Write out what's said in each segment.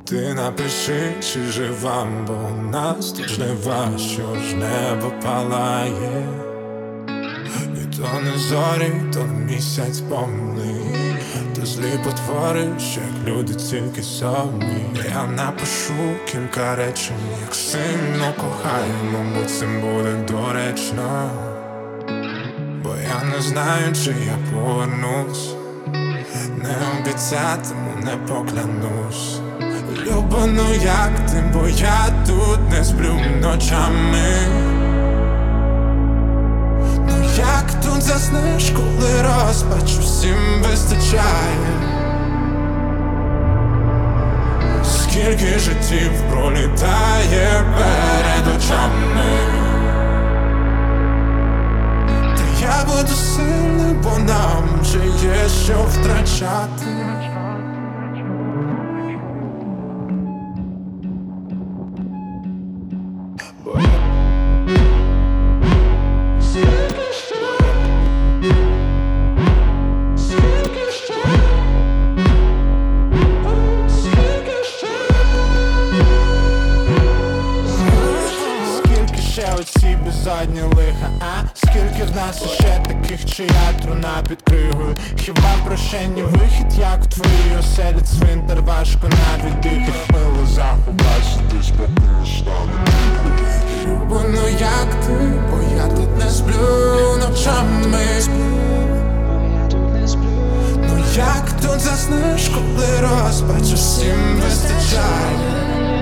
Ти напиши, чи жива, бо у нас тут жнива, що ж небо палає. І то не зорі, то не місяць повний, то злі потвори, що як люди тільки самі. Я напишу кілька речень, як сильно кохаємо, бо цим буде доречно. Бо я не знаю, чи я повернусь, не обіцятиму, не поклянусь. Люба, ну як ти, бо я тут не сплю ночами. Ну як тут заснеш, коли розпач усім вистачає? Скільки життів пролітає перед очами. Та я буду сильний, бо нам вже є що втрачати. Оці безодні лиха, скільки в нас іще таких, чия труна під кригою? Хіба прощення вихід, як в твоїй оселі цвинтар, важко навіть дихать, мило заховайся, спокійно стане. Любо, ну як ти, бо я тут не сплю ночами. Ну як тут заснеш, коли розпач усім вистачає?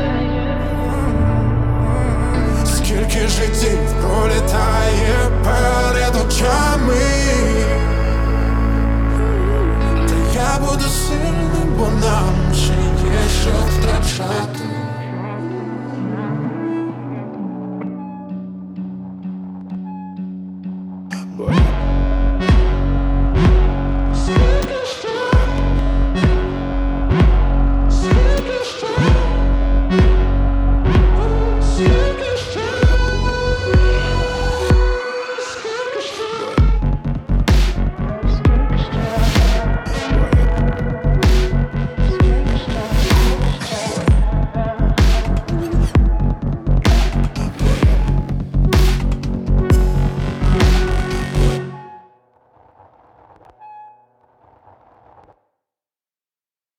Скільки життів пролітає перед очами. Та я буду сильним, бо нам ще є що втрачати. Бо